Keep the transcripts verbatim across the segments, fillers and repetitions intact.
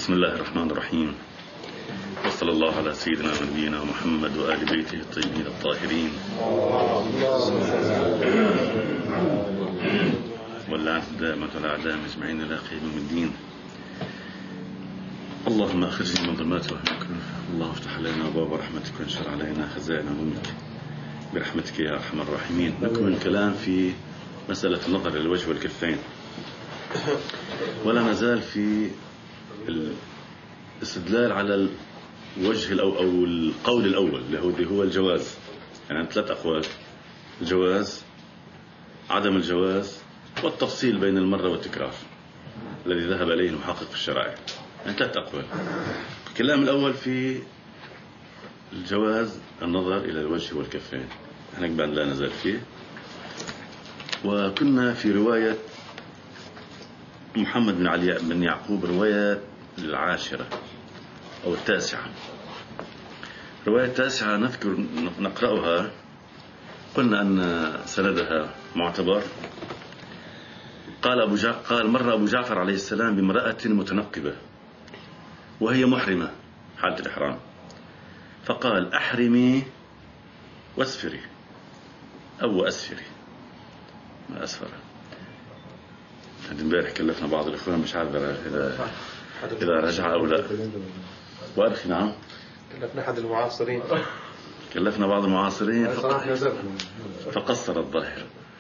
بسم الله الرحمن الرحيم، وصلى الله على سيدنا ونبينا محمد وآل بيته الطيبين الطاهرين، واللعنة دائمة على أعدائهم أجمعين إلى قيام الدين. اللهم أخرجنا من ظلمات وهمك، اللهم افتح علينا أبواب رحمتك وانشر علينا خزائن علومك برحمتك يا أرحم الراحمين. نكمل الكلام في مسألة النظر إلى الوجه والكفين، ولا نزال في الاستدلال على الوجه الأو أو القول الأول اللي هو الجواز. يعني ثلاث أقوال: الجواز، عدم الجواز، والتفصيل بين المرة والتكرار الذي ذهب إليه المحقق في الشرائع. يعني ثلاث أقوال. الكلام الأول في الجواز النظر إلى الوجه والكفين، نحن لا نزال فيه. وكنا في رواية محمد بن علي بن يعقوب، رواية العاشرة أو التاسعة. رواية التاسعة نذكر نقرأها. قلنا أن سندها معتبر. قال أبو جع... قال مر أبو جعفر عليه السلام بامرأة متنقبة وهي محرمة حالة الإحرام، فقال: أحرمي واسفري أو أسفري ما أسفر. هذا امبارح كلفنا بعض الإخوان، مش عارف إذا إذا رجع أو لا. وأرخي. نعم، كلفنا أحد المعاصرين كلفنا بعض المعاصرين فقصر الظاهر.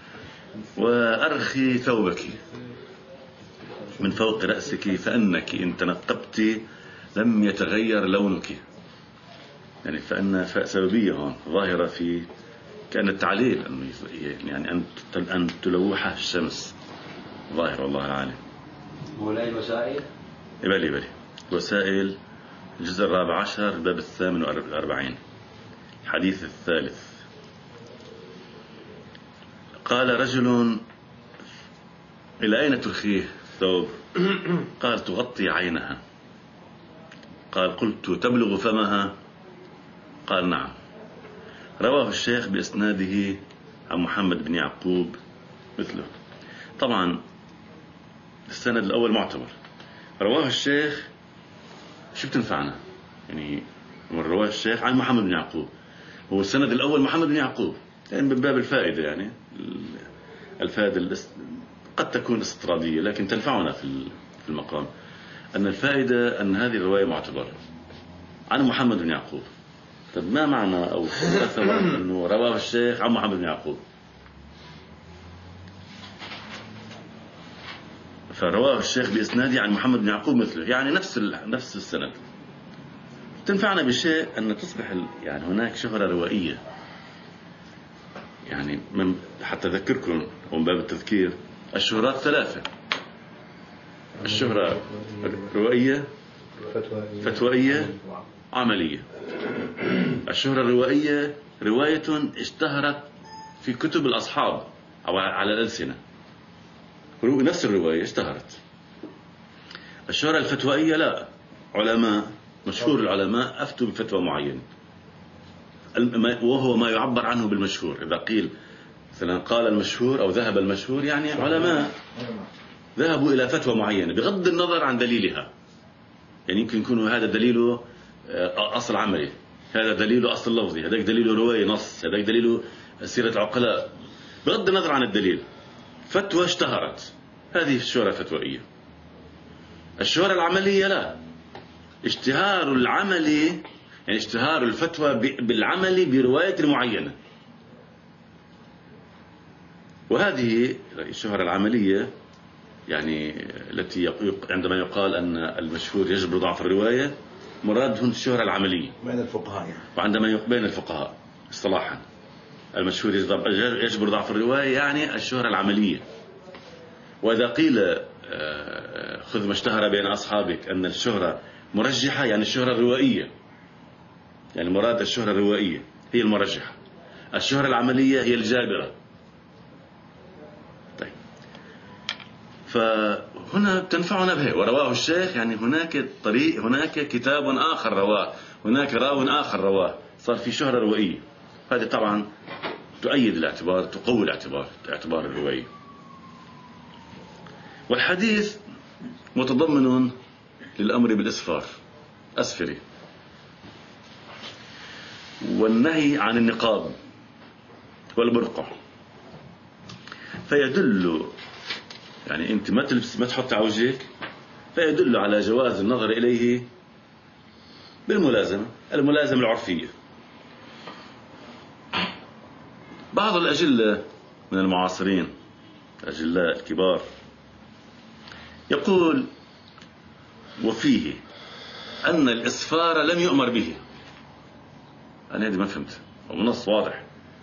وأرخي ثوبك من فوق رأسك فأنك إن تنقبت لم يتغير لونك. يعني فأن سببية هون ظاهرة في كأن التعليل، يعني أن أن تلوحها الشمس ظاهر، والله العالم. مولاي الوسائل يبالي يبالي وسائل الجزء الرابع عشر الباب الثامن والأربعين الحديث الثالث. قال رجل: إلى أين ترخيه ثوب؟ قال: تغطي عينها. قال: قلت: تبلغ فمها؟ قال: نعم. رواه الشيخ بإسناده عن محمد بن يعقوب مثله. طبعا السند الأول معتبر. رواه الشيخ شو بتنفعنا؟ يعني رواه الشيخ عن محمد بن يعقوب، هو السند الأول محمد بن يعقوب، يعني من باب الفائدة. يعني الفائدة قد تكون استطرادية لكن تنفعنا في المقام. أن الفائدة أن هذه الرواية معتبرة عن محمد بن يعقوب. طب ما معنى أو أثر أنه رواه الشيخ عن محمد بن يعقوب؟ فرواه الشيخ بإسناده عن محمد بن يعقوب مثله، يعني نفس نفس السند. تنفعنا بشيء أن تصبح يعني هناك شهرة روائية. يعني من حتى أذكركم ومن باب التذكير، الشهرات ثلاثة: الشهرة روائية، فتوائية، عملية. الشهرة الروائية رواية اشتهرت في كتب الأصحاب أو على الألسنة، نفس الرواية اشتهرت. الشهرة الفتوائية لا، علماء مشهور العلماء أفتوا بفتوى معينة، وهو ما يعبر عنه بالمشهور. إذا قيل مثلا قال المشهور أو ذهب المشهور، يعني علماء ذهبوا إلى فتوى معينة بغض النظر عن دليلها. يعني يمكن يكون هذا دليله أصل عملي، هذا دليله أصل لفظي، هذاك دليله رواية نص، هذاك دليله سيرة عقلاء، بغض النظر عن الدليل فتوى اشتهرت. هذه الشهرة الفتوائية. الشهرة العملية لا، اشتهار العملي، يعني اشتهار الفتوى بالعمل برواية معينة. وهذه الشهرة العملية يعني التي عندما يقال أن المشهور يجبر ضعف الرواية، مراد هنا الشهرة العملية بين الفقهاء. يعني وعندما بين الفقهاء اصطلاحا المشهور يجبر ضعف الرواية، يعني الشهرة العملية. وإذا قيل خذ ما اشتهر بين أصحابك أن الشهرة مرجحة، يعني الشهرة الروائية، يعني مراد الشهرة الروائية هي المرجحة، الشهرة العملية هي الجابرة. طيب، فهنا تنفعنا به. ورواه الشيخ، يعني هناك طريق، هناك كتاب آخر رواه، هناك راو آخر رواه، صار في شهرة روائية. هذه طبعا تؤيد الاعتبار، تقوي الاعتبار، اعتبار الروائي. والحديث متضمن للأمر بالإسفار أسفري، والنهي عن النقاب والبرقع، فيدل يعني أنت ما تلبس ما تحط على وجهك، فيدل على جواز النظر إليه بالملازمة الملازمة العرفية. بعض الأجلة من المعاصرين الأجلاء الكبار يقول وفيه أن الإسفار لم يؤمر به. أنا هذه ما فهمت، ونص واضح،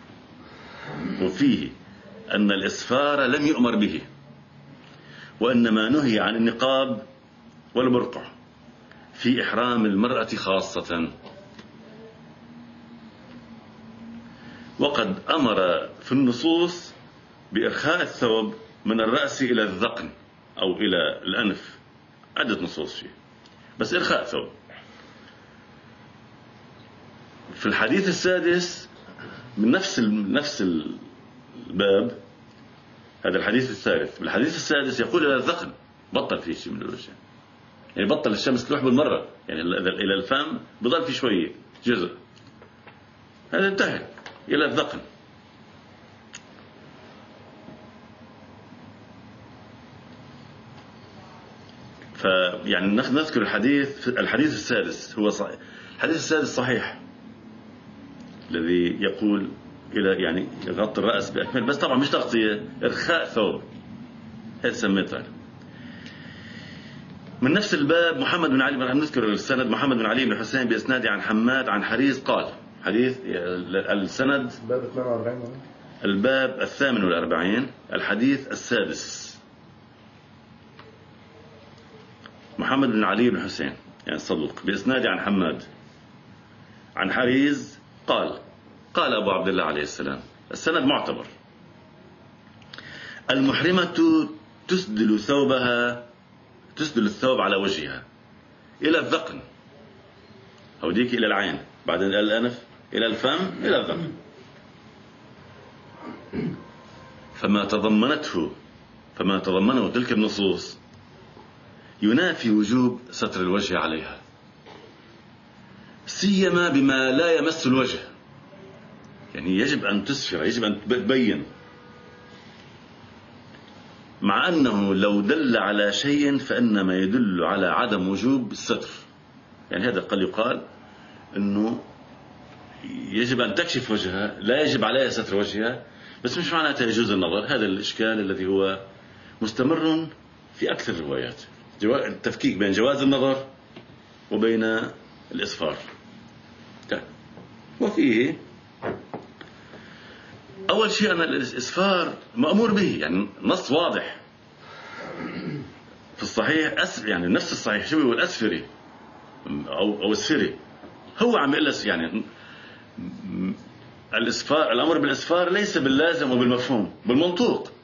وفيه أن الإسفار لم يؤمر به، وإنما نهي عن النقاب والبرقع في إحرام المرأة خاصة. وقد أمر في النصوص بإرخاء الثوب من الرأس إلى الذقن أو إلى الأنف، عدة نصوص فيه، بس إرخاء ثوب. في الحديث السادس من نفس نفس الباب، هذا الحديث الثالث، بالحديث السادس يقول إلى الذقن، بطل فيه شيء من الوجه، يعني بطل الشمس تروح بالمرة، يعني إلى الفم بضل في شوية جزء، هذا انتهى إلى الذقن. فيعني نذكر الحديث الحديث السادس هو صحيح. الحديث السادس صحيح الذي يقول إلى يعني يغطي الرأس بأكمل، بس طبعا مش تغطية، إرخاء ثوب، هذا سميته. من نفس الباب محمد بن علي، نذكر السند، محمد بن علي بن حسين بإسناد عن حماد عن حريز قال، حديث السند باب اثنين وأربعين، الباب الثامن والأربعين الحديث السادس. محمد بن علي بن حسين يعني الصدوق بإسناد عن حماد عن حريز قال قال أبو عبد الله عليه السلام، السند معتبر، المحرمة تسدل ثوبها تسدل الثوب على وجهها إلى الذقن، أو ديك إلى العين، بعدين إلى الأنف، إلى الفم، إلى الذقن. فما تضمنته فما تضمنه تلك النصوص ينافي وجوب ستر الوجه عليها، سيما بما لا يمس الوجه، يعني يجب أن تسفر، يجب أن تبين، مع أنه لو دل على شيء فإنما يدل على عدم وجوب الستر. يعني هذا قد يقال أنه يجب أن تكشف وجهها، لا يجب عليها ستر وجهها، بس مش معناته يجوز النظر. هذا الإشكال الذي هو مستمر في أكثر الروايات، التفكيك بين جواز النظر وبين الإسفار. وفيه أول شيء أن الإسفار مأمور به، يعني نص واضح في الصحيح، أسف يعني نفس الصحيح شو هو الأسفري أو أو السفري، هو عم يقول يعني الإسفار، الأمر بالإسفار ليس باللازم وبالمفهوم، بالمنطوق.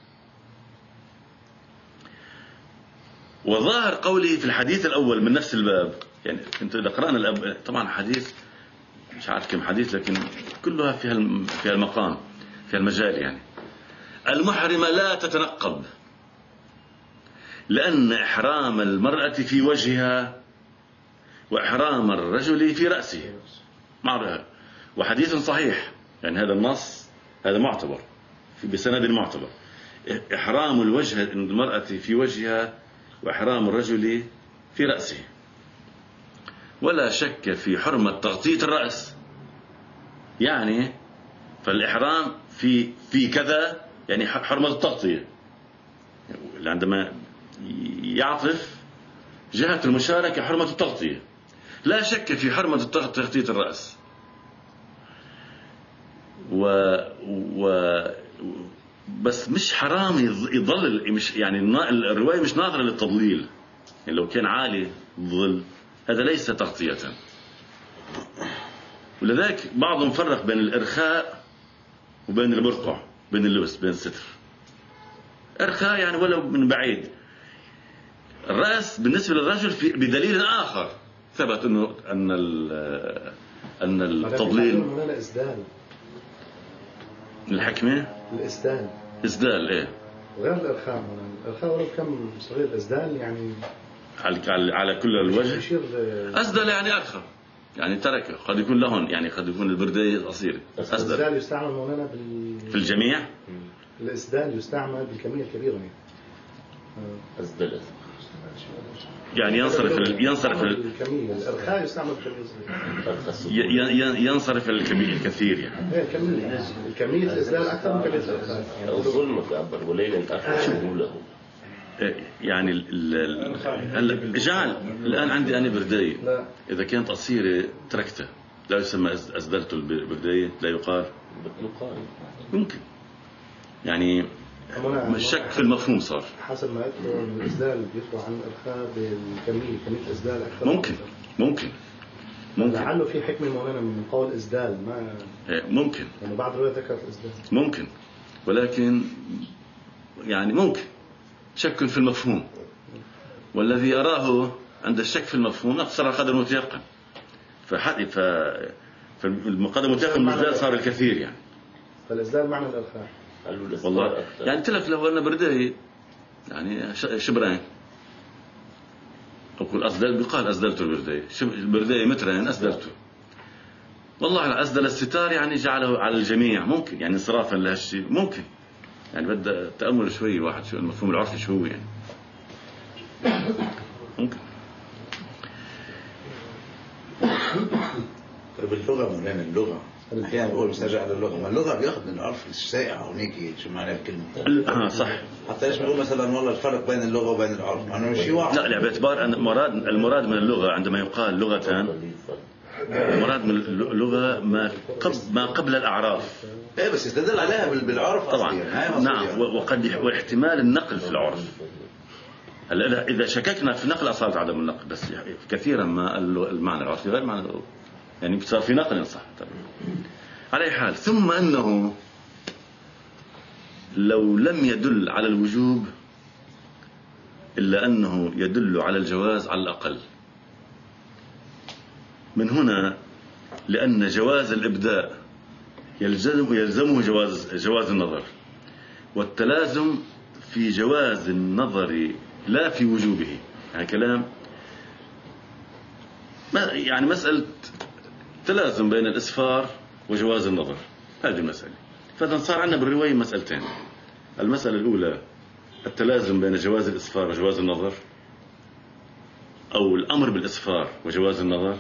وظاهر قوله في الحديث الأول من نفس الباب، يعني أنت إذا قرأنا الأب... طبعا حديث مش عارف كم حديث، لكن كلها فيها الم... فيها المقام، فيها المجال. يعني المحرمة لا تتنقب، لأن إحرام المرأة في وجهها وإحرام الرجل في رأسه معروف، وحديث صحيح، يعني هذا النص هذا معتبر بسند معتبر، إحرام الوجه المرأة في وجهها وإحرام الرجل في رأسه. ولا شك في حرمة تغطية الرأس، يعني فالإحرام في في كذا، يعني حرمة التغطية، عندما يعطف جهة المشاركة حرمة التغطية. لا شك في حرمة تغطية الرأس، و, و بس مش حرام يضل، مش يعني الرواية مش ناظرة للتضليل، يعني لو كان عالي الظل هذا ليس تغطية. ولذلك بعضهم فرق بين الإرخاء وبين البرقع، بين اللبس، بين الستر. إرخاء يعني ولو من بعيد، الرأس بالنسبة للرجل في بدليل آخر ثبت أنه أن أن التضليل الحكمة الإسدال إسدال إيه غير الإرخاء. الإرخاء ولو كم صغير، الإسدال يعني على على كل الوجه. يشير أسدل يعني أرخى، يعني تركه. قد يكون لهن، يعني قد يكون البردية قصيرة. أسدل الإسدال يستعمل مولانا بال... في الجميع. الإسدال يستعمل بالكمية الكبيرة يعني. أسدلت يعني ينصرف ال... ينصرف ال... الكمية. الإرخاء يستعمل بالكمية. ي... ي... ينصرف الكبير الكثير يعني. هي الكمية. الكمية الإسدال أكثر من كمية الإرخاء. الظلم تعبر وليلا آخر شموله. يعني ال... هلا اجعل الآن عندي أنا بردية، إذا كانت قصيرة تركتها لا يسمى أسدلت البردية، لا يقال. ممكن يعني مش شك في المفهوم صار. حسب ما يذكر من الإسدال بيطلع عن الإرخاء بالكمية، كمية الإسدال أكثر. ممكن ممكن ممكن لعله في حكمة مولانا من قول إسدال ما ممكن، يعني بعض الروايات ذكرت إسدال. ممكن، ولكن يعني ممكن شك في المفهوم، والذي أراه عند الشك في المفهوم أقصر قدر متيقن. فحد ف فالمقدر المتيقن بالإسدال صار الكثير يعني. فالإسدال معنى الإرخاء. والله يعني قلت لك لو أنا بردي يعني شبرين أقول أسدل، بقال أسدلته البردي، البردي مترين أسدلته. والله أسدل الستار يعني جعله على الجميع، ممكن يعني انصرافا لهالشيء، ممكن يعني بدأ تأمل شوي واحد شو المفهوم العرفي شو هو يعني. ممكن. طيب اللغة مولانا، اللغة أحيانا بقول بس نرجع للغة، ما اللغة بياخد من العرف الشائع هونيك شو معناه الكلمة. آه صح. حتى إيش بقول مثلا والله الفرق بين اللغة وبين العرف، معناه مش شيء واحد. لا لا، باعتبار أن المراد المراد من اللغة عندما يقال لغتان، المراد من اللغة ما قبل ما قبل الأعراف. إيه بس يستدل عليها بالعرف طبعا. يعني. نعم يعني. وقد واحتمال النقل في العرف. هلا إذا شككنا في نقل أصالة عدم النقل، بس كثيرا ما المعنى العرفي غير معنى اللغة. يعني صار في نقل صح. طيب. على أي حال، ثم أنه لو لم يدل على الوجوب إلا أنه يدل على الجواز على الأقل. من هنا لأن جواز الإبداء يلزم يلزمه جواز جواز النظر، والتلازم في جواز النظر لا في وجوبه. يعني كلام يعني مسألة تلازم بين الإسفار وجواز النظر، هذه المسألة. فإذا صار عندنا بالرواية مسألتين. المسألة الأولى التلازم بين جواز الإسفار وجواز النظر، أو الأمر بالإسفار وجواز النظر.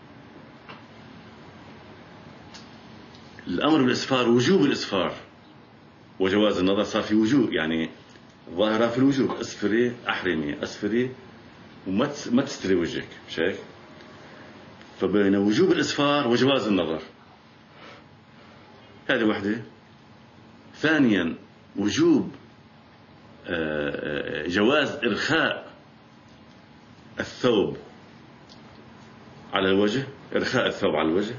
الأمر بالإسفار وجوب الإسفار وجواز النظر صار في وجوب، يعني ظاهرة في الوجوب، أسفري أحرمي أسفري وما ما تستري وجهك، مش هيك؟ فبين وجوب الإسفار وجواز النظر، هذه واحدة. ثانيا وجوب جواز إرخاء الثوب على الوجه، إرخاء الثوب على الوجه.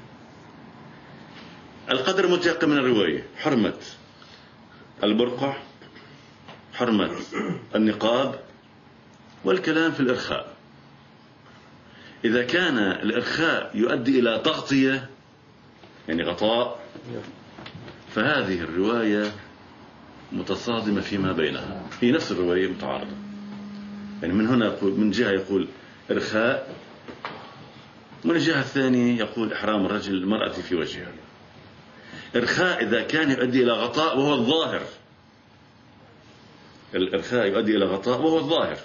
القدر متيقن من الرواية، حرمة البرقع، حرمة النقاب، والكلام في الإرخاء. إذا كان الإرخاء يؤدي إلى تغطية يعني غطاء، فهذه الرواية متصادمة فيما بينها، هي نفس الرواية متعارضة. يعني من هنا يقول، من جهة يقول إرخاء، ومن الجهة الثانية يقول إحرام الرجل المرأة في وجهها. إرخاء إذا كان يؤدي إلى غطاء وهو الظاهر، الإرخاء يؤدي إلى غطاء وهو الظاهر،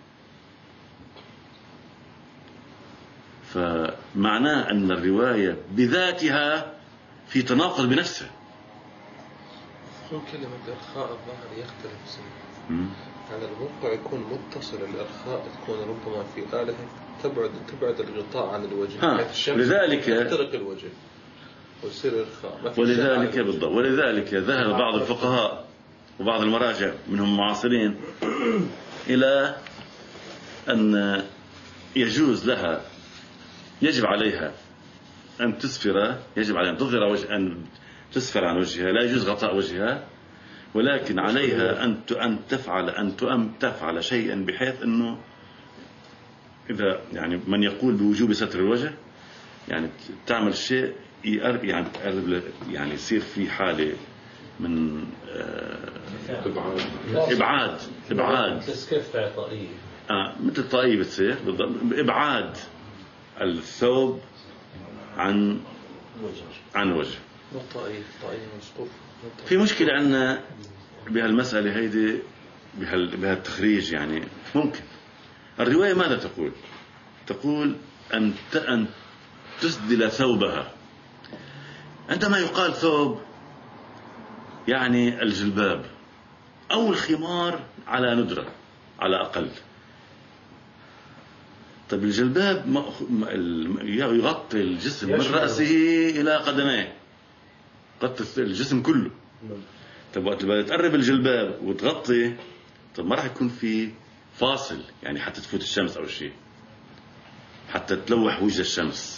فمعناه أن الرواية بذاتها في تناقض بنفسه. شو كلمة الإرخاء الظاهر يختلف سنة. يعني الوقع يكون متصل، الإرخاء تكون ربما في آله تبعد تبعد الغطاء عن الوجه، حيث الشمس لذلك تخترق الوجه ويصير إرخاء. ولذلك بالضبط، ولذلك ذهب بعض الفقهاء وبعض المراجع منهم معاصرين إلى أن يجوز لها، يجب عليها أن تسفر، يجب عليها أن تظهر وجه، أن تسفر عن وجهها، لا يجوز غطاء وجهها، ولكن عليها أن أن تفعل أن تؤم تفعل شيئا بحيث أنه إذا يعني من يقول بوجوب ستر الوجه، يعني تعمل شيء يقرب، يعني يعني يصير في حالة من إبعاد إبعاد تسكيف عطائية. آه مثل الطاقية بتصير بإبعاد الثوب عن عن وجه. الطاقية الطاقية مسقوف. في مشكلة عندنا بهالمسألة هيدي بهال بهالتخريج يعني ممكن. الرواية ماذا تقول؟ تقول أن أن تسدل ثوبها. عندما يقال ثوب يعني الجلباب أو الخمار على ندرة على أقل. طيب الجلباب يغطي الجسم من رأسه إلى قدميه، يغطي الجسم كله. طيب وقت بدك تقرب الجلباب وتغطي، طيب ما راح يكون في فاصل يعني حتى تفوت الشمس أو شيء، حتى تلوح وجه الشمس.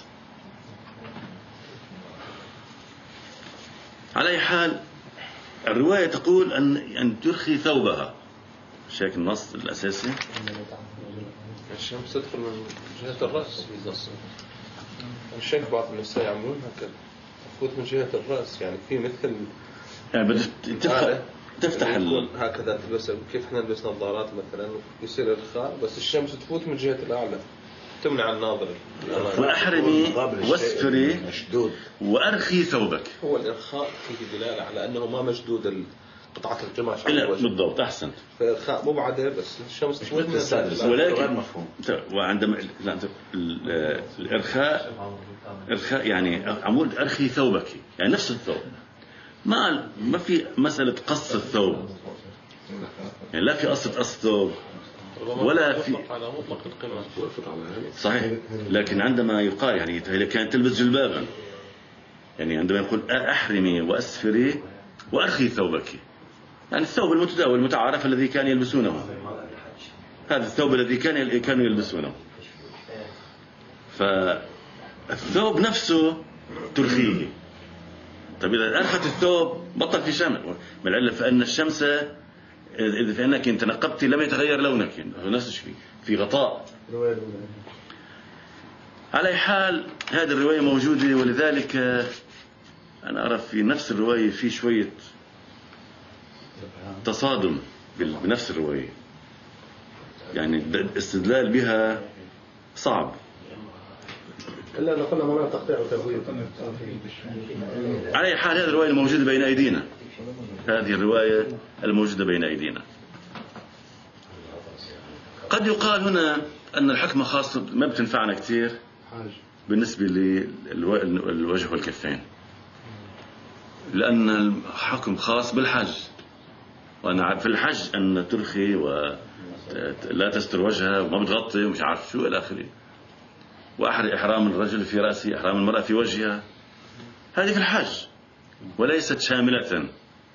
على أي حال الرواية تقول أن أن ترخي ثوبها، مش هيك النص الأساسي؟ الشمس تدخل من جهة الرأس. الشيخ بعض النساء يعملون هكذا، تفوت من جهة الرأس، يعني في مثل يعني بدك تفتح تفتح ال... هكذا تلبس كيف احنا نلبس نظارات مثلا يصير إرخاء، بس الشمس تفوت من جهة الأعلى تمنع الناظر. وأحرمي واسفري وأرخي ثوبك. هو الإرخاء فيه دلالة على أنه ما مشدود قطعة القماش على الوجه. بالضبط، أحسنت. فالإرخاء مبعدة بس الشمس تفوت من السادس، ولكن مفهوم. وعندما الإرخاء إرخاء يعني عمود أرخي ثوبك يعني نفس الثوب، ما ما في مسألة قص الثوب، يعني لا في قصة قص الثوب ولا في على مطلق القماش. صحيح. لكن عندما يقال يعني هي كانت تلبس جلبابا، يعني عندما يقول أحرمي وأسفري وأرخي ثوبك، يعني الثوب المتداول المتعارف الذي كان يلبسونه، هذا الثوب الذي كان كانوا يلبسونه. فالثوب نفسه ترخيه. طيب إذا أرخت الثوب بطل في شمس، من العلة فإن الشمس إذا فإنك إن تنقبت لم يتغير لونك، يعني نفس الشيء في غطاء. على حال هذه الرواية موجودة، ولذلك أنا أرى في نفس الرواية في شوية تصادم بنفس الرواية، يعني الاستدلال بها صعب. إلا أن قلنا مناطق تقطيع وتبويض. على أي حال هذه الرواية الموجودة بين أيدينا، هذه الرواية الموجودة بين أيدينا. قد يقال هنا أن الحكمة خاصة ما بتنفعنا كثير بالنسبة للوجه والكفين، لأن الحكم خاص بالحج، وأنا في الحج أن ترخي ولا تستر وجهها وما بتغطي ومش عارف شو إلى آخره، وإحرام الرجل في رأسه، إحرام المرأة في وجهها، هذه في الحج وليست شاملة.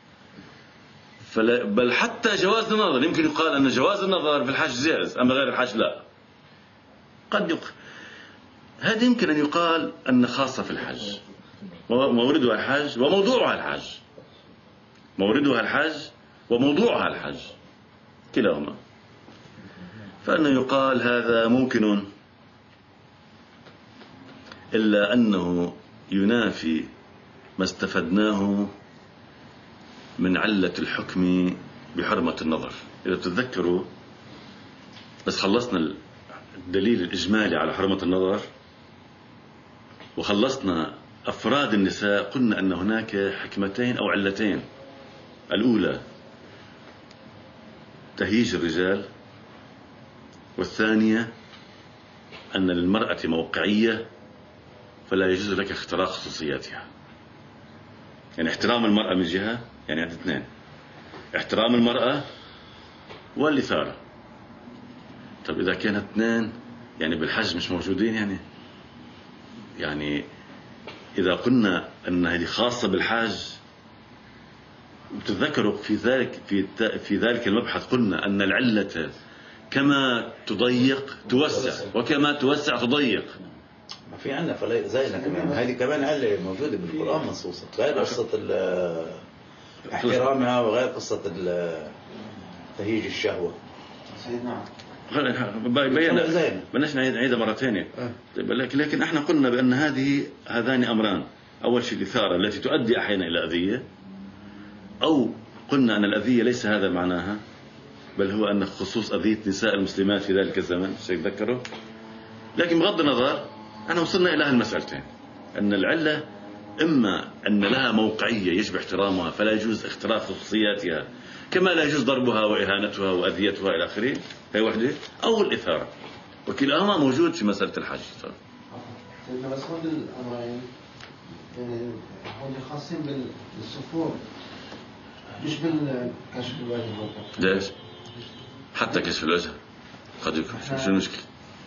بل حتى جواز النظر يمكن يقال أن جواز النظر في الحج جائز، أما غير الحج لا. قد يق... هذا يمكن أن يقال أن خاصة في الحج، موردها الحج وموضوعها الحج، موردها الحج وموضوعها الحج كلاهما. فأنه يقال هذا ممكن، إلا أنه ينافي ما استفدناه من علة الحكم بحرمة النظر. إذا تتذكروا بس خلصنا الدليل الإجمالي على حرمة النظر وخلصنا أفراد النساء، قلنا أن هناك حكمتين أو علتين. الأولى تهييج الرجال، والثانية أن للمرأة موقعية فلا يجوز لك اختراق خصوصياتها. يعني احترام المرأة من جهة، يعني عند اثنين، احترام المرأة والإثارة. طب إذا كانت اثنين يعني بالحج مش موجودين، يعني يعني إذا قلنا أن هذه خاصة بالحج، وتذكروا في ذلك في في ذلك المبحث قلنا أن العلة كما تضيق توسع، وكما توسع تضيق. ما في عندنا فلا زينا كمان، هذه كمان علة موجودة بالقرآن منصوصة، غير قصة احترامها وغير قصة تهيج الشهوة. بينا بلاش نعيدها مرة ثانية. لكن احنا قلنا بأن هذه هذان أمران، أول شيء الإثارة التي تؤدي أحيانا إلى أذية، أو قلنا أن الأذية ليس هذا معناها، بل هو أن خصوص أذية نساء المسلمات في ذلك الزمن سيتذكروا. لكن بغض النظر أنا وصلنا إلى هالمسألتين، أن العلة إما أن لها موقعية يجب احترامها فلا يجوز اختراق خصوصياتها كما لا يجوز ضربها وإهانتها وأذيتها إلى آخره، هي وحدة، أو الإثارة، وكلاهما موجود في مسألة الحج. سيدنا بس هو الأمرين يعني هو خاصين بالسفور مش بالكشف الوجه. ليش؟ حتى كشف الوجه قد يكون شو المشكلة؟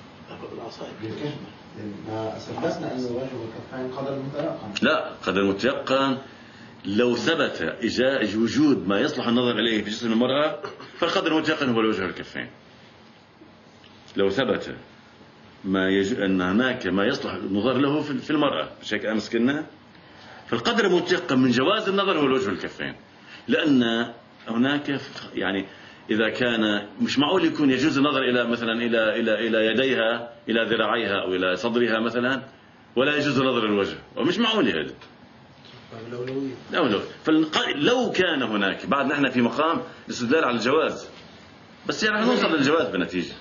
ما أثبتنا أن الوجه والكفين قدر متيقن. لا، قدر متيقن لو ثبت إجاء وجود ما يصلح النظر إليه في جسم المرأة فالقدر المتيقن هو الوجه والكفين. لو ثبت ما يج... أن هناك ما يصلح النظر له في المرأة بشكل أمس كنا، فالقدر المتيقن من جواز النظر هو الوجه والكفين، لأن هناك يعني إذا كان مش معقول يكون يجوز النظر إلى مثلا إلى إلى إلى يديها إلى ذراعيها أو إلى صدرها مثلا ولا يجوز النظر الوجه، ومش معقول هذا. لو لو فلو كان هناك بعد نحن في مقام الاستدلال على الجواز، بس يعني رح نوصل للجواز بنتيجة.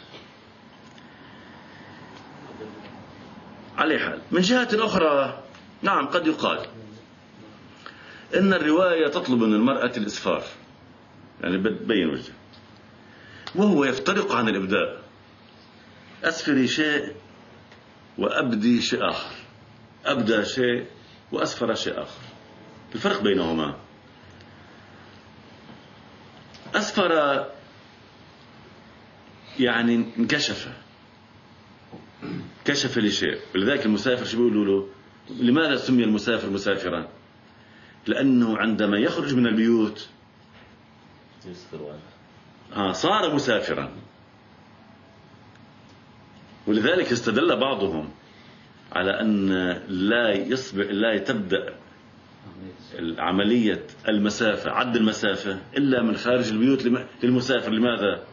على حال من جهة أخرى نعم قد يقال إن الرواية تطلب من المرأة الإسفار، يعني بتبين وجهه، وهو يفترق عن الإبداء. أسفري شيء وأبدي شيء آخر، أبدى شيء وأسفر شيء آخر، الفرق بينهما. أسفر يعني انكشف، كشف لشيء، ولذلك المسافر شو بيقولوا له؟ لماذا سمي المسافر مسافرا؟ لأنه عندما يخرج من البيوت آه صار مسافرا. ولذلك استدل بعضهم على أن لا يصبح لا تبدأ عملية المسافة عد المسافة إلا من خارج البيوت للمسافر. لماذا؟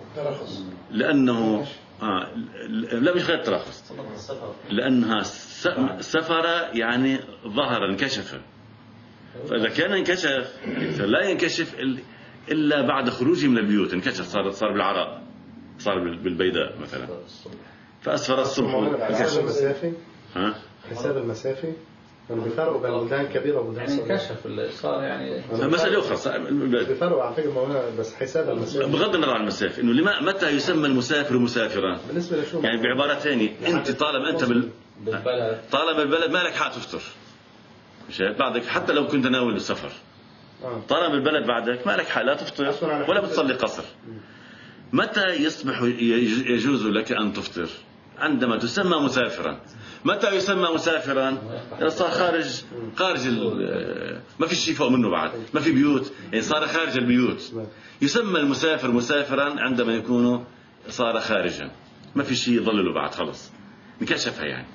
لأنه آه لا مش غير ترخص، لأنها سفر يعني ظهر انكشف، فإذا كان انكشف لا ينكشف إلا بعد خروجه من البيوت، انكشف صار صار بالعراء، صار بالبيداء مثلا، فأسفر الصبح. حساب المسافة ها؟ حساب المسافة يعني بيفرقوا بين بلدان كبيرة وبلدان صغيرة. يعني كشف اللي صار يعني مسألة أخرى بيفرقوا على فكرة مولانا، بس حساب المسافة بغض النظر عن المسافة، إنه لما متى يسمى المسافر مسافرا؟ بالنسبة لشو يعني بعبارة ثانية أنت طالما أنت بال بالبلد طالما بالبلد ما لك حق تفطر، مش بعدك حتى لو كنت ناوي للسفر، طالما بالبلد بعدك ما لك حق لا تفطر ولا بتصلي قصر. متى يصبح يجوز لك أن تفطر؟ عندما تسمى مسافرا. متى يسمى مسافرا؟ صار خارج خارج ما في شيء فوق منه بعد، ما في بيوت، يعني صار خارج البيوت. يسمى المسافر مسافرا عندما يكون صار خارجا، ما في شيء يضلله بعد، خلص انكشفها يعني.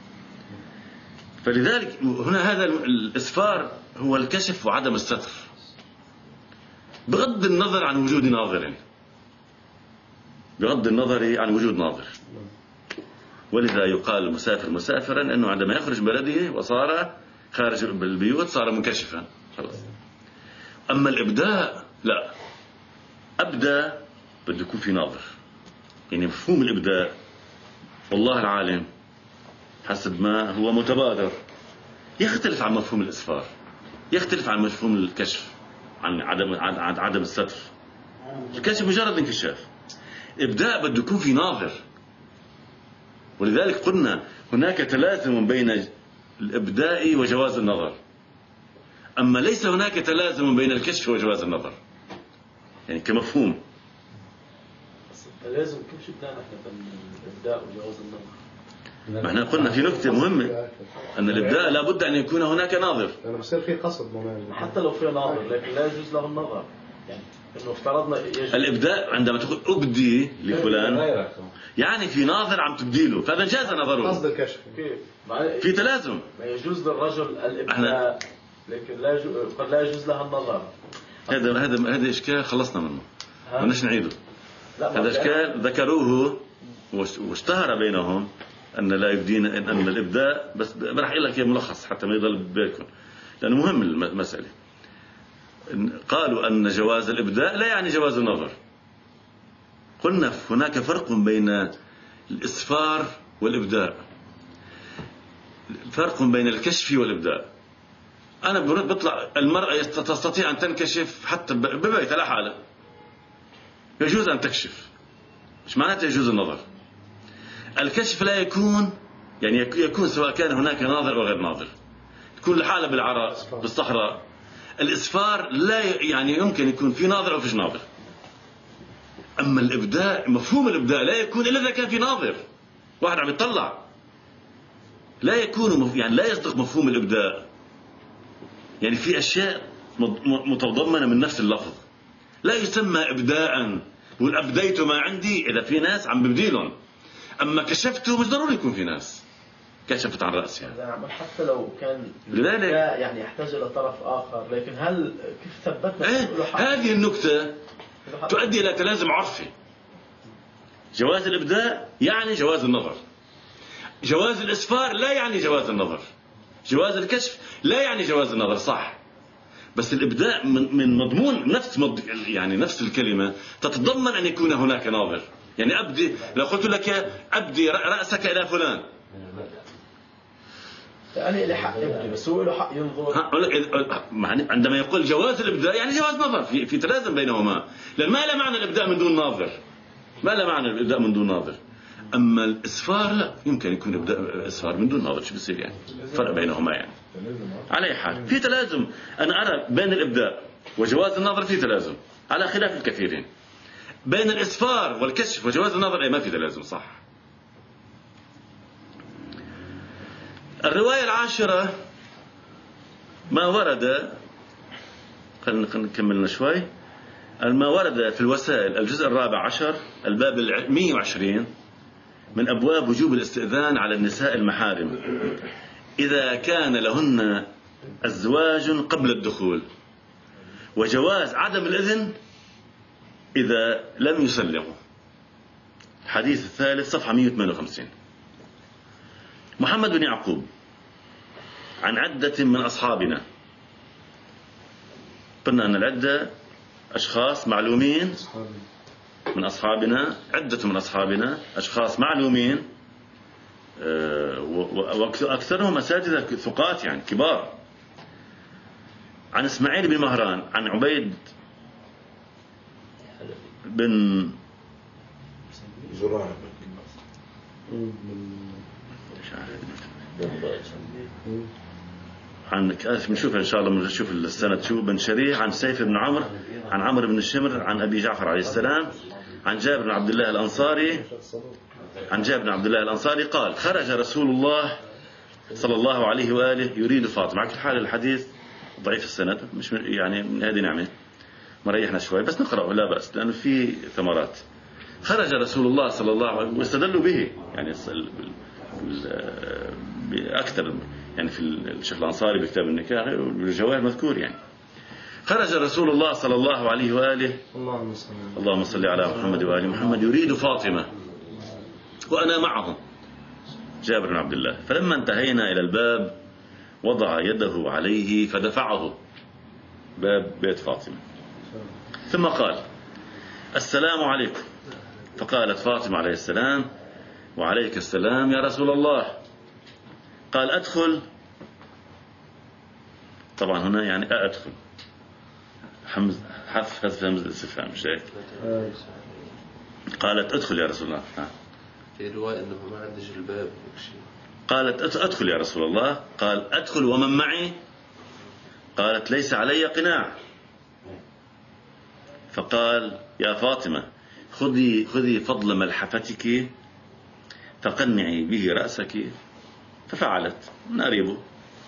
فلذلك هنا هذا الإسفار هو الكشف وعدم الستر بغض النظر عن وجود ناظر، بغض النظر عن وجود ناظر. ولذا يقال المسافر مسافرا أنه عندما يخرج بلده وصار خارج البيوت صار منكشفا خلاص. أما الإبداء لا، أبدى بده يكون في ناظر، يعني مفهوم الإبداء والله العالم حسب ما هو متبادر يختلف عن مفهوم الإسفار، يختلف عن مفهوم الكشف، عن عدم عن عدم الستر. الكشف مجرد انكشاف، إبداء بده يكون في ناظر. ولذلك قلنا هناك تلازم بين الإبداء وجواز النظر، أما ليس هناك تلازم بين الكشف وجواز النظر، يعني كمفهوم. لازم كيف بدنا نحن الإبداء وجواز النظر؟ ما احنا قلنا في نكتة مهمة أن الإبداء لا بد أن يكون هناك ناظر، يعني بصير في قصد مميز. حتى لو في ناظر لكن لا يجوز له النظر، يعني إنه افترضنا يجوز الإبداء عندما تقول أبدي لفلان يعني في ناظر عم تبديله، فهذا جاز نظره. قصد الكشف كيف في تلازم. ما يجوز للرجل الإبداء لكن لا يجوز قد لا يجوز له النظر. هذا هذا هذا إشكال خلصنا منه، بدناش نعيده. هذا إشكال ذكروه واشتهر بينهم أن لا يبدين أن الإبداء، بس راح أقول لك ملخص حتى ما يضل ببالكم لأنه مهم المسألة. قالوا أن جواز الإبداء لا يعني جواز النظر، قلنا هناك فرق بين الإسفار والإبداع، فرق بين الكشف والإبداع. أنا بطلع المرأة تستطيع أن تنكشف حتى ببيتها لحالها، يجوز أن تكشف، مش معناته يجوز النظر. الكشف لا يكون يعني يكون سواء كان هناك ناظر أو غير ناظر، تكون لحالها بالعراء بالصحراء. الإسفار لا يعني يمكن يكون في ناظر أو فيش ناظر. أما الإبداع، مفهوم الإبداع لا يكون إلا إذا كان في ناظر، واحد عم يطلع، لا يكون يعني لا يصدق مفهوم الإبداع. يعني في أشياء متضمنة من نفس اللفظ لا يسمى إبداعا. والأبديت ما عندي إذا في ناس عم ببديلهم، أما كشفته مش ضروري يكون في ناس كشفت عن رأسي يعني. حتى لو كان لذلك يعني يحتاج إلى طرف آخر، لكن هل كيف ثبتنا ايه هذه النكتة تؤدي إلى تلازم عرفي. جواز الإبداع يعني جواز النظر، جواز الإسفار لا يعني جواز النظر، جواز الكشف لا يعني جواز النظر، صح. بس الإبداع من من مضمون نفس مض... يعني نفس الكلمة تتضمن أن يكون هناك ناظر. يعني أبدي، لو قلت لك أبدي رأسك إلى فلان، يعني له حق يبدي بس هو له حق ينظر. عندما يقول جواز الإبداع يعني جواز نظر، في في تلازم بينهما، لأن ما له معنى الإبداع من دون ناظر، ما له معنى الإبداع من دون ناظر. أما الإسفار لا يمكن يكون إبداع إسفار من دون ناظر، شو بصير يعني؟ فرق بينهما يعني. على أي حال في تلازم، أنا أرى بين الإبداع وجواز النظر في تلازم على خلاف الكثيرين. بين الإسفار والكشف وجواز النظر أي ما في تلازم، صح. الرواية العاشرة ما ورد، خلينا نكملنا شوي. ما ورد في الوسائل الجزء الرابع عشر الباب مئة وعشرين من أبواب وجوب الاستئذان على النساء المحارم إذا كان لهن أزواج قبل الدخول، وجواز عدم الإذن إذا لم يسلموا. الحديث الثالث صفحة مئة وثمانية وخمسين. محمد بن يعقوب عن عدة من أصحابنا، قلنا أن العدة أشخاص معلومين من أصحابنا، عدة من أصحابنا أشخاص معلومين وأكثرهم أساتذة ثقات يعني كبار. عن إسماعيل بن مهران عن عبيد بن زرارة عن بنشوف إن شاء الله بنشوف السند شو بن شريح عن سيف بن عمرو عن عمرو بن الشمر عن أبي جعفر عليه السلام عن جابر بن عبد الله الأنصاري عن جابر بن عبد الله الأنصاري قال خرج رسول الله صلى الله عليه وآله يريد فاطمة. على كل حال الحديث ضعيف السند، مش يعني من هذه نعمة مريحنا شوي، بس نقرأه لا بأس لأنه في ثمرات. خرج رسول الله صلى الله عليه وسلم واستدلوا به يعني بأكثر يعني في الشيخ الأنصاري بكتاب النكاح والجواهر مذكور يعني. خرج رسول الله صلى الله عليه وآله اللهم صل على محمد وآل محمد يريد فاطمة وأنا معه جابر بن عبد الله، فلما انتهينا إلى الباب وضع يده عليه فدفعه، باب بيت فاطمة، ثم قال السلام عليكم، فقالت فاطمة عليه السلام وعليك السلام يا رسول الله. قال أدخل، طبعا هنا يعني أدخل حمز حذف حذف همزة الاستفهام مش هيك؟ قالت أدخل يا رسول الله. في رواية أنه ما عنده جلباب. قالت أدخل يا رسول الله. قال أدخل ومن معي؟ قالت ليس علي قناع. فقال يا فاطمة خذي خذي فضل ملحفتك فقنعي به رأسك، ففعلت من قريبه.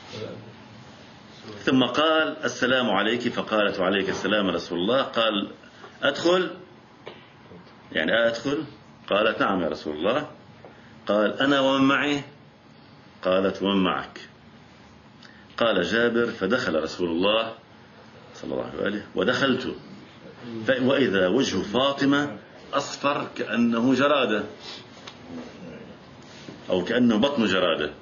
ثم قال السلام عليك، فقالت وعليك السلام رسول الله. قال أدخل يعني أدخل؟ قالت نعم يا رسول الله. قال أنا ومن معي؟ قالت ومن معك. قال جابر فدخل رسول الله صلى الله عليه وآله ودخلت وإذا وجه فاطمة أصفر كأنه جرادة أو كأنه بطن جرادة.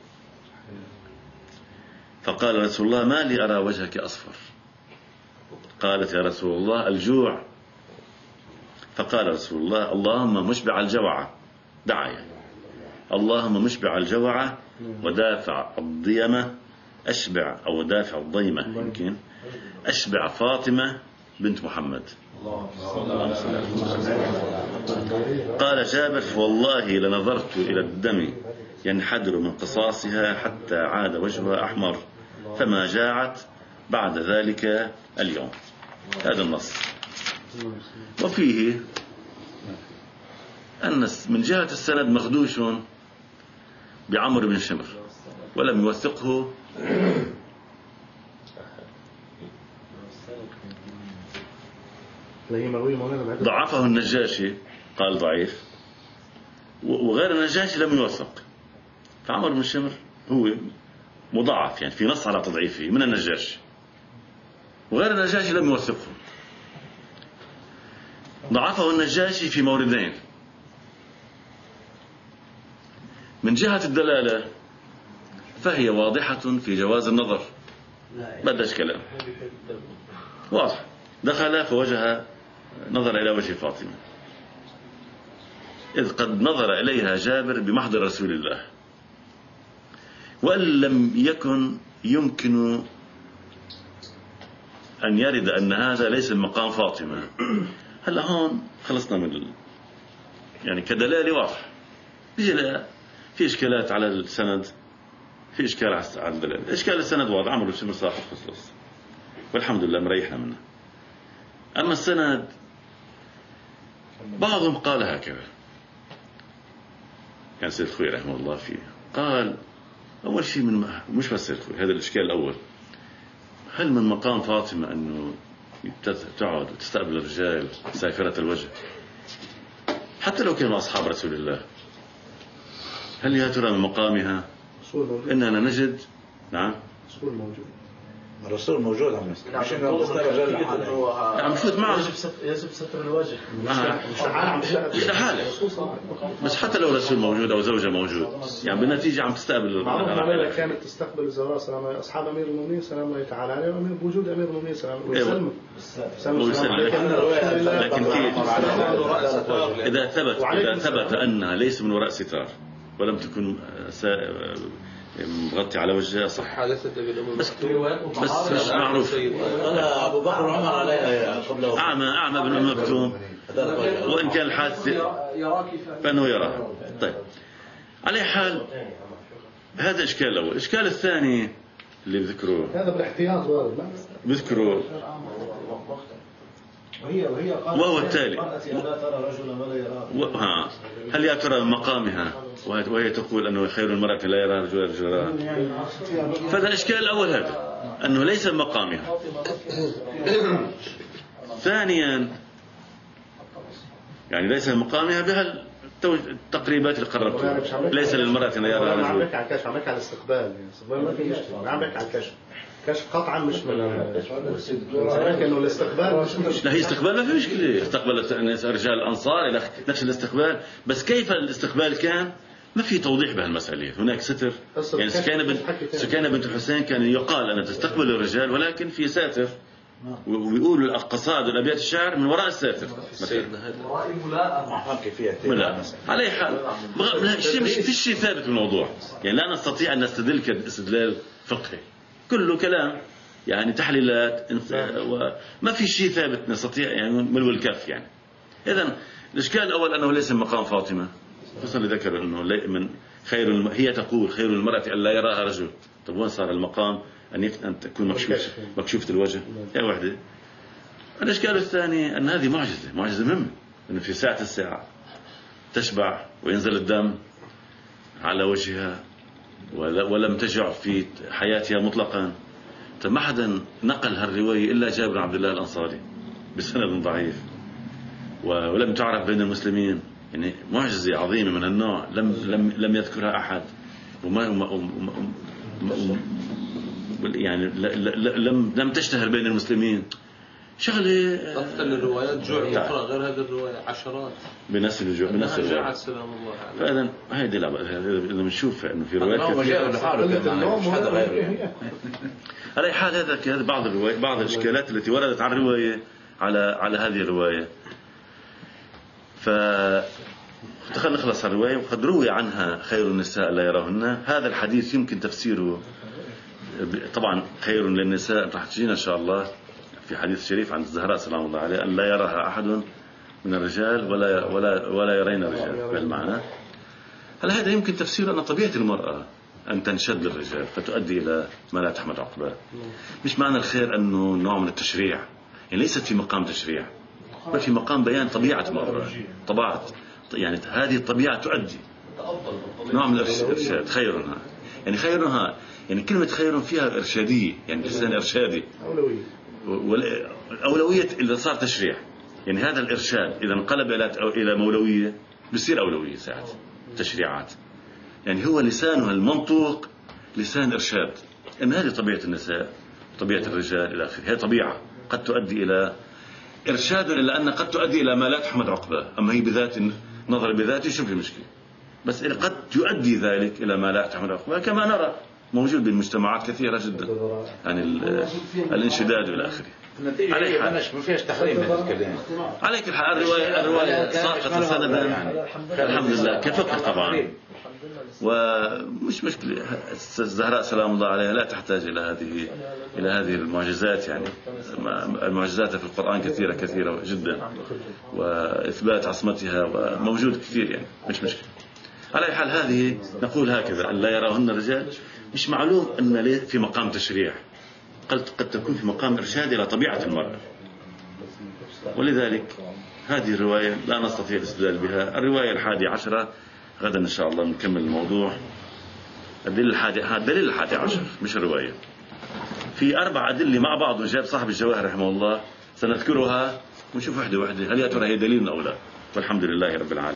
فقال رسول الله ما لي أرى وجهك أصفر؟ قالت يا رسول الله الجوع. فقال رسول الله: اللهم مشبع الجوعة، دعا يعني اللهم مشبع الجوعة ودافع الضيمة، أشبع أو دافع الضيمة يمكن أشبع فاطمة بنت محمد. قال جابر: فوالله لنظرت إلى الدم ينحدر من قصاصها حتى عاد وجهها أحمر فما جاعت بعد ذلك اليوم. هذا النص. وفيه أن من جهة السند مخدوش بعمرو بن شمر ولم يوثقه ضعفه النجاشي، قال ضعيف، وغير النجاشي لم يوثق. فعمرو بن شمر هو مضاعف، يعني في نص على تضعيفه من النجاشي، وغير النجاشي لم يوثقه. ضعفه النجاشي في موردين. من جهة الدلالة فهي واضحة في جواز النظر، بدش كلام واضح. دخل فوجه نظر إلى وجه فاطمة، إذ قد نظر إليها جابر بمحضر رسول الله، وإن لم يكن يمكن أن يرد أن هذا ليس مقام فاطمة. هلا هون خلصنا من ال... يعني كدلالة واضح. بيجي لا في إشكالات على السند، في إشكال على الدلالة. إشكال السند واضح، عمرو بن شمر صاحب خصوص والحمد لله مريحنا منه. أما السند بعضهم قال هكذا، كان سيد خوي رحمه الله فيه قال: أول شيء من مش بس سيد خوي، هذا الإشكال الأول، هل من مقام فاطمة أنه تقعد وتستقبل الرجال سافرة الوجه حتى لو كانوا أصحاب رسول الله؟ هل يا ترى من مقامها؟ إننا نجد نعم الرسول موجود، الرسول موجود عم يستقبل، مش انه بيستقبل لحاله، عم يفوت معه، يجب ستر الوجه، مش لحاله مش لحاله، بس حتى لو رسول موجود أو زوجة موجود، يعني بالنتيجة عم تستقبل. معروف العملية كانت تستقبل الزوار سلام أصحاب أمير المؤمنين سلام الله تعالى عليه، بوجود أمير المؤمنين سلام ويسلم ويسلم. لكن كيف إذا ثبت إذا ثبت أنها ليس من وراء ستار ولم تكن مغطي على وجهها صح، بس بس مش معروف. أنا أبو بكر وعمر عليها قبله أعمى أعمى بن أم مكتوم، وإن كان الحادث فإنه يراها. طيب على حال هذا إشكال الأول. الإشكال الثاني اللي بذكروه هذا بالاحتياط وارد بذكروه وهو التالي: ها هل يا ترى من مقامها وهي تقول أنه خير المرأة لا يرى رجل رجلها؟ فهذا الإشكال الأول، هذا أنه ليس من مقامها. ثانيا يعني ليس من مقامها بها التقريبات اللي قربتها، ليس للمرأة أن يرى رجل. عم بحكي على الكشف، عم بحكي على الاستقبال، الاستقبال ما في مشكلة، عم بحكي على الكشف. كشف قطعا مش من انه الاستقبال مش لا، هي استقبال ما في مشكله، استقبلت رجال الانصار الى نفس الاستقبال، بس كيف الاستقبال كان ما في توضيح بهالمساله. هناك ستر، يعني سكينه بنت سكينه بنت حسين كان يقال انها تستقبل الرجال ولكن في ساتر، ويقولوا القصائد والابيات الشعر من وراء الساتر مثلا. لا على حال شيء مش في شيء ثابت بالموضوع، يعني لا نستطيع ان نستدل كاستدلال فقهي، كله كلام يعني تحليلات، وما في شيء ثابت نستطيع يعني ملو الكف. يعني إذن الإشكال الأول أنه ليس من مقام فاطمة، خصوصا اللي ذكر أنه من خير الم... هي تقول خير المرأة أن لا يراها رجل. طب وين صار المقام أن, يك... أن تكون مكشوف مكشوفة الوجه؟ يا وحدة. الإشكال الثاني أن هذه معجزة معجزة مهمة، أنه في ساعة الساعة تشبع وينزل الدم على وجهها ولم تجع في حياتها مطلقا. طب ما حدا نقل هالرواية إلا جابر بن عبد الله الأنصاري بسند ضعيف، ولم تعرف بين المسلمين. يعني معجزة عظيمة من النوع لم لم لم يذكرها أحد، وما يعني لم لم تشتهر بين المسلمين. شغله ضبط الروايات جوع أخرى غير هذه الرواية عشرات بنفس الجوع بنفس الرواية. فإذا هيدي لا إذا بنشوف إنه في روايات على حال هذا بعض الروايات بعض الإشكالات التي وردت عن الرواية على على هذه الرواية. ف خلينا نخلص الرواية. وقد روي عنها خير النساء لا يراهن. هذا الحديث يمكن تفسيره طبعا خير للنساء راح تجينا إن شاء الله في حديث شريف عن الزهراء سلام الله عليه أن لا يراها أحد من الرجال ولا ولا ولا يرين الرجال بالمعنى. هل هذا يمكن تفسيره أن طبيعة المرأة أن تنشد للرجال فتؤدي إلى ما لا تحمد عقباه. مش معنى الخير أنه نوع من التشريع، يعني ليست في مقام تشريع بل في مقام بيان طبيعة المرأة. طبيعة يعني هذه الطبيعة تؤدي نوع من الإرشاد. خيرها يعني خيرها يعني كلمة خير فيها إرشادية، يعني لسان إرشادي أولوية. والأولوية اللي صار تشريع، يعني هذا الإرشاد إذا انقلب إلى إلى مولوية بصير أولوية ساعات تشريعات. يعني هو لسانها المنطوق لسان إرشاد، إن هذه طبيعة النساء طبيعة الرجال إلى آخره. هي طبيعة قد تؤدي إلى إرشاد إلا أن قد تؤدي إلى ما لا تحمد عقباه. أما هي بذات نظر بذاته شو في مشكلة، بس قد يؤدي ذلك إلى ما لا تحمد عقباه كما نرى موجود بالمجتمعات كثيرة جدا، يعني الانشداد إلى آخره. عليك ما فيهاش تحريم هذا الكلام. عليك الحال الرواية الرواية ساقطة سندا الحمد لله كفقه طبعا، ومش مشكلة. الزهراء سلام الله عليها لا تحتاج إلى هذه إلى هذه المعجزات، يعني المعجزات في القرآن كثيرة كثيرة جدا، وإثبات عصمتها وموجود كثير، يعني مش مشكلة. على أي حال هذه نقول هكذا أن لا يراهن الرجال مش معلوم أن ليه في مقام تشريع، قد قد تكون في مقام إرشاد إلى طبيعة المرأة. ولذلك هذه الرواية لا نستطيع الاستدلال بها. الرواية الحادية عشرة غدا إن شاء الله نكمل الموضوع. الدليل الحادي الدليل الحادي عشر مش الرواية، في أربع أدلة مع بعض وجاب صاحب الجواهر رحمه الله، سنذكرها ونشوف وحدة وحدة هل يا ترى هي دليل أو لا. والحمد لله رب العالمين.